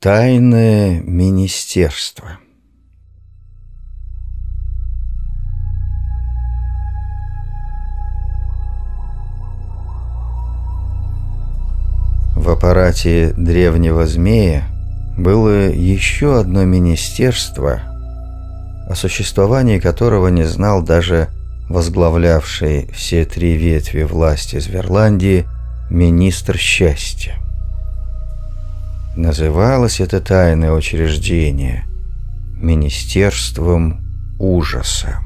Тайное министерство. В аппарате древнего змея было еще одно министерство, о существовании которого не знал даже возглавлявший все три ветви власти Зверландии министр счастья. Называлось это тайное учреждение Министерством ужаса.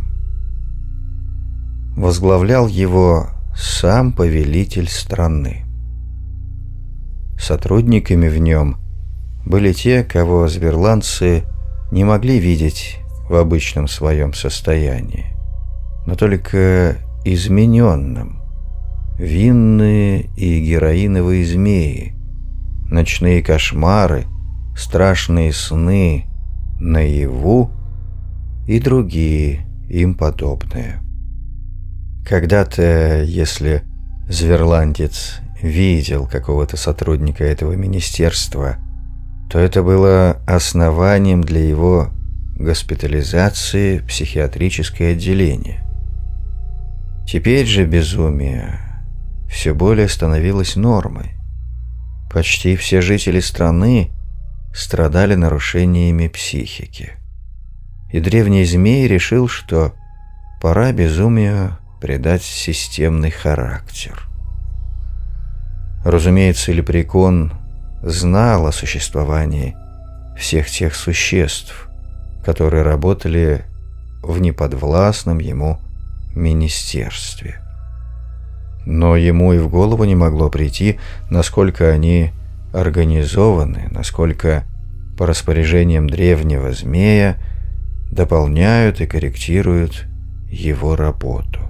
Возглавлял его сам повелитель страны. Сотрудниками в нем были те, кого зверландцы не могли видеть в обычном своем состоянии, но только измененным: винные и героиновые змеи, ночные кошмары, страшные сны, наяву и другие им подобные. Когда-то, если зверландец видел какого-то сотрудника этого министерства, то это было основанием для его госпитализации в психиатрическое отделение. Теперь же безумие все более становилось нормой. Почти все жители страны страдали нарушениями психики. И древний змей решил, что пора безумию придать системный характер. Разумеется, Лепрекон знал о существовании всех тех существ, которые работали в неподвластном ему министерстве. Но ему и в голову не могло прийти, насколько они организованы, насколько по распоряжениям древнего змея дополняют и корректируют его работу.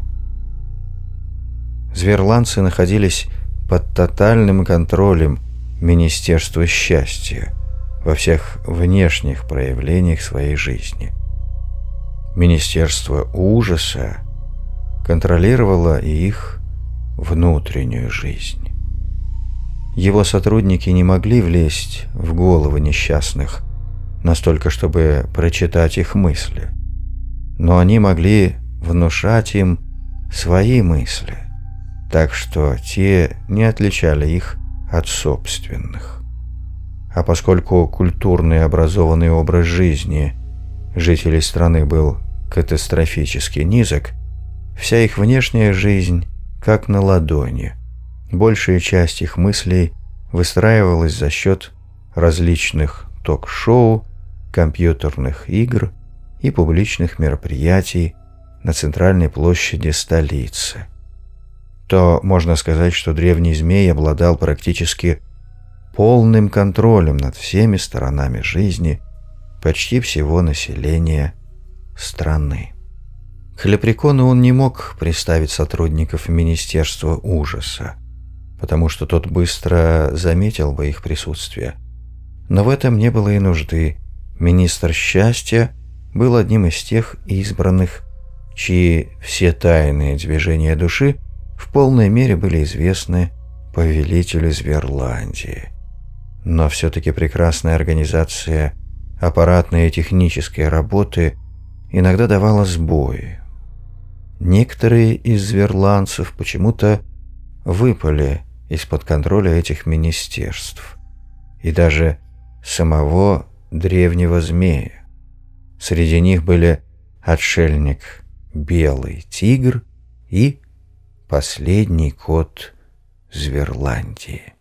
Зверландцы находились под тотальным контролем Министерства счастья во всех внешних проявлениях своей жизни. Министерство ужаса контролировало и их внутреннюю жизнь. Его сотрудники не могли влезть в головы несчастных настолько, чтобы прочитать их мысли, но они могли внушать им свои мысли, так что те не отличали их от собственных. А поскольку культурный и образованный образ жизни жителей страны был катастрофически низок, вся их внешняя жизнь как на ладони. Большая часть их мыслей выстраивалась за счет различных ток-шоу, компьютерных игр и публичных мероприятий на центральной площади столицы. То можно сказать, что древний змей обладал практически полным контролем над всеми сторонами жизни почти всего населения страны. К Лепрекону он не мог приставить сотрудников Министерства ужаса, потому что тот быстро заметил бы их присутствие. Но в этом не было и нужды. Министр счастья был одним из тех избранных, чьи все тайные движения души в полной мере были известны повелителю Зверландии. Но все-таки прекрасная организация аппаратной и технической работы иногда давала сбои. Некоторые из зверландцев почему-то выпали из-под контроля этих министерств, и даже самого древнего змея. Среди них были отшельник Белый Тигр и последний кот Зверландии.